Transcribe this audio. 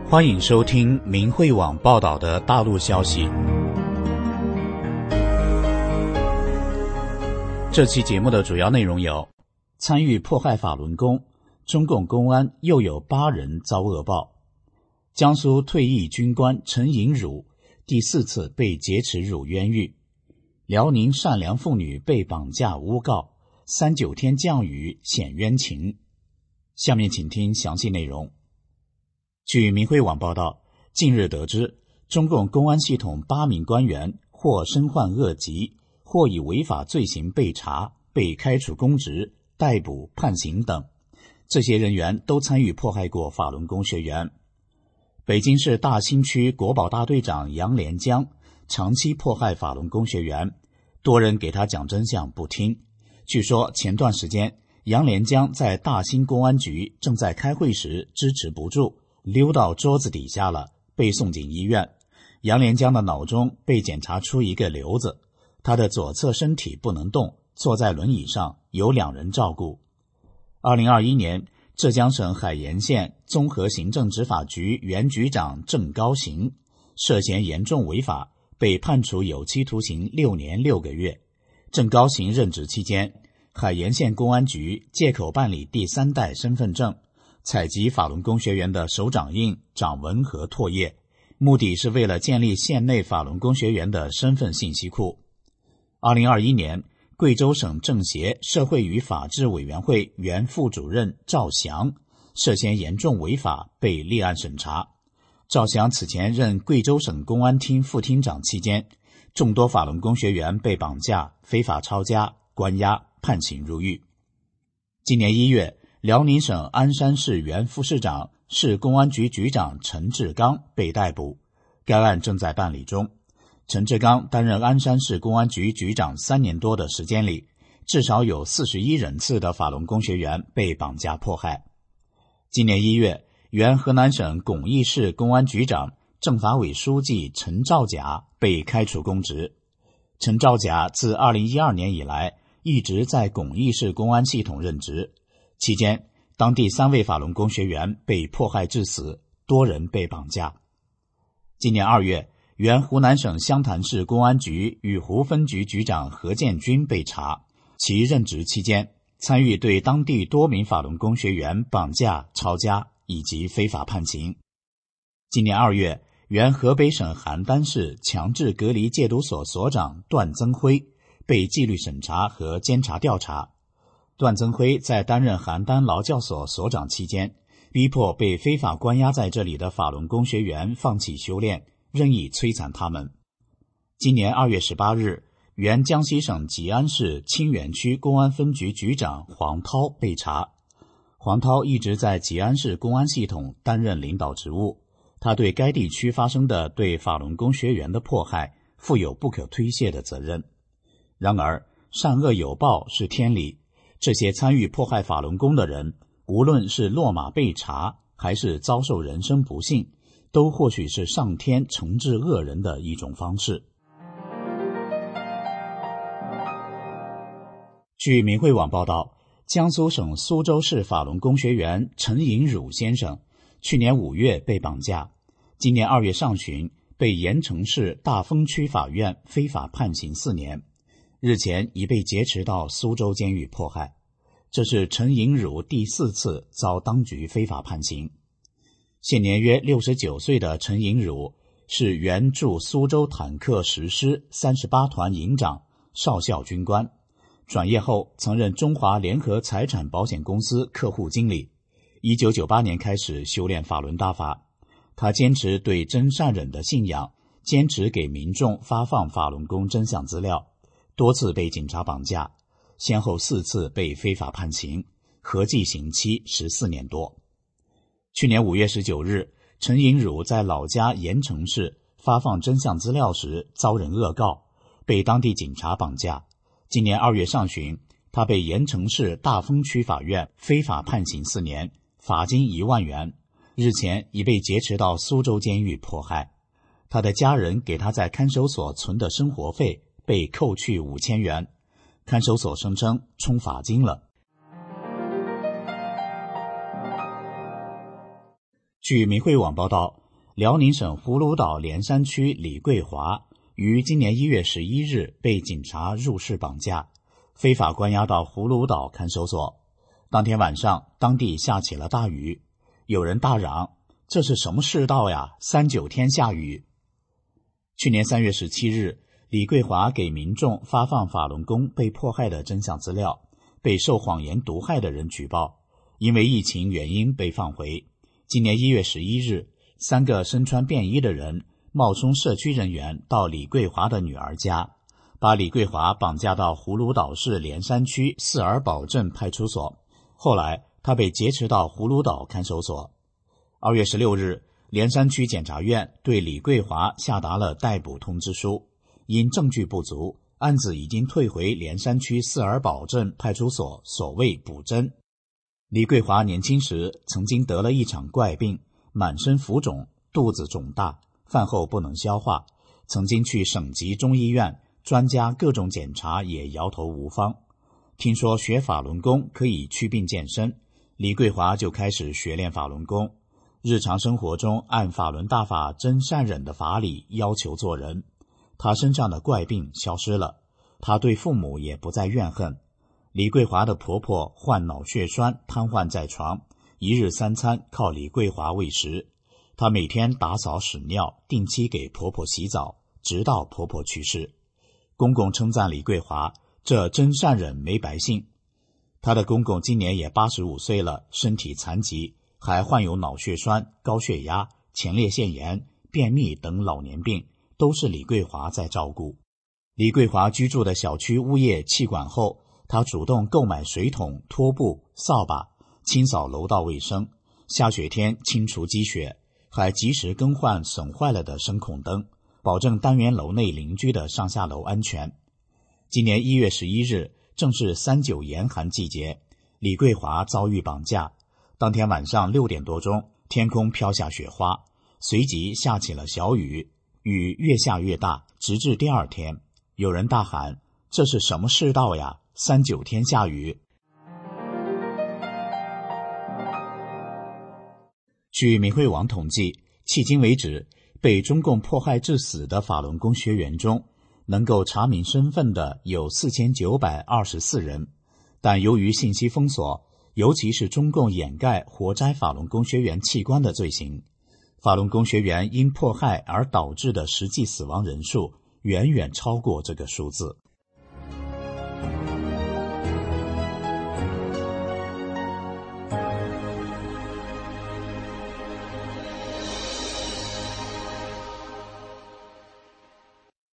欢迎收听明慧网报道的大陆消息。这期节目的主要内容有：参与迫害法轮功，中共公安又有8人遭恶报；江苏退役军官陈颖儒第4次被劫持辱冤狱；辽宁善良妇女被绑架诬告，39天降雨显冤情。下面请听详细内容。据明慧网报道，近日得知，中共公安系统8名官员或身患恶疾，或以违法罪行被查、被开除公职、逮捕、判刑等。这些人员都参与迫害过法轮功学员。北京市大兴区国保大队长杨连江长期迫害法轮功学员，多人给他讲真相不听。据说前段时间，杨连江在大兴公安局正在开会时支持不住，溜到桌子底下了，被送进医院。杨连江的脑中被检查出一个瘤子，他的左侧身体不能动，坐在轮椅上，有2人照顾。2021年，浙江省海盐县综合行政执法局原局长郑高行涉嫌严重违法，被判处有期徒刑6年6个月。郑高行任职期间，海盐县公安局借口办理第3代身份证，采集法轮功学员的手掌印、掌纹和唾液，目的是为了建立县内法轮功学员的身份信息库。2021年，贵州省政协社会与法制委员会原副主任赵翔涉嫌严重违法，被立案审查。赵翔此前任贵州省公安厅副厅长期间，众多法轮功学员被绑架、非法抄家、关押、判刑入狱。今年1月，辽宁省鞍山市原副市长、市公安局局长陈志刚被逮捕，该案正在办理中。陈志刚担任鞍山市公安局局长3年多的时间里，至少有41人次的法轮功学员被绑架迫害。今年1月，原河南省巩义市公安局长、政法委书记陈兆甲被开除公职。陈兆甲自2012年以来一直在巩义市公安系统任职，期间当地3位法轮功学员被迫害致死，多人被绑架。今年2月，原湖南省湘潭市公安局禹湖分局局长何建军被查，其任职期间参与对当地多名法轮功学员绑架、抄家以及非法判刑。今年2月，原河北省邯郸市强制隔离戒毒所所长段增辉被纪律审查和监察调查。段增辉在担任邯郸劳教所所长期间，逼迫被非法关押在这里的法轮功学员放弃修炼，任意摧残他们。今年2月18日，原江西省吉安市清远区公安分局局长黄涛被查。黄涛一直在吉安市公安系统担任领导职务，他对该地区发生的对法轮功学员的迫害负有不可推卸的责任。然而，善恶有报是天理，这些参与迫害法轮功的人，无论是落马被查，还是遭受人身不幸，都或许是上天惩治恶人的一种方式。据明慧网报道，江苏省苏州市法轮功学员陈颖儒先生去年5月被绑架，今年2月上旬被盐城市大丰区法院非法判刑4年，日前已被劫持到苏州监狱迫害。这是陈颖儒第4次遭当局非法判刑。现年约69岁的陈颖儒是原驻苏州坦克10师38团营长、少校军官，转业后曾任中华联合财产保险公司客户经理。1998年开始修炼法轮大法，他坚持对真善忍的信仰，坚持给民众发放法轮功真相资料，多次被警察绑架，先后4次被非法判刑，合计刑期14年多。去年5月19日，陈颖儒在老家盐城市发放真相资料时遭人恶告，被当地警察绑架。今年2月上旬，他被盐城市大丰区法院非法判刑4年，罚金1万元，日前已被劫持到苏州监狱迫害。他的家人给他在看守所存的生活费被扣去5000元，看守所声称充罚金了。 据明慧网报道，辽宁省葫芦岛莲山区李桂华于今年1月11日被警察入室绑架，非法关押到葫芦岛看守所。当天晚上，当地下起了大雨，有人大嚷：“这是什么世道呀？39天下雨！”去年3月17日，李桂华给民众发放法轮功被迫害的真相资料，被受谎言毒害的人举报，因为疫情原因被放回。今年1月11日，3个身穿便衣的人冒充社区人员到李桂华的女儿家，把李桂华绑架到葫芦岛市莲山区四儿堡镇派出所。后来他被劫持到葫芦岛看守所。2月16日，莲山区检察院对李桂华下达了逮捕通知书，因证据不足，案子已经退回莲山区四儿堡镇派出所所谓补侦。李桂华年轻时曾经得了一场怪病，满身浮肿，肚子肿大，饭后不能消化，曾经去省级中医院，专家各种检查也摇头无方。听说学法轮功可以祛病健身，李桂华就开始学练法轮功，日常生活中按法轮大法真善忍的法理要求做人。他身上的怪病消失了，他对父母也不再怨恨。李桂华的婆婆患脑血栓，瘫痪在床，一日3餐靠李桂华喂食。她每天打扫屎尿，定期给婆婆洗澡，直到婆婆去世。公公称赞李桂华，这真善忍没白信。她的公公今年也85岁了，身体残疾，还患有脑血栓、高血压、前列腺炎、便秘等老年病，都是李桂华在照顾。李桂华居住的小区物业气管后，他主动购买水桶、拖布、扫把，清扫楼道卫生，下雪天清除积雪，还及时更换损坏了的声控灯，保证单元楼内邻居的上下楼安全。今年1月11日正是39严寒季节，李桂华遭遇绑架。当天晚上6点多钟，天空飘下雪花，随即下起了小雨，雨越下越大，直至第2天，有人大喊：“这是什么世道呀？39天下雨！”据明慧网统计，迄今为止，被中共迫害致死的法轮功学员中，能够查明身份的有4924人，但由于信息封锁，尤其是中共掩盖活摘法轮功学员器官的罪行，法轮功学员因迫害而导致的实际死亡人数远远超过这个数字。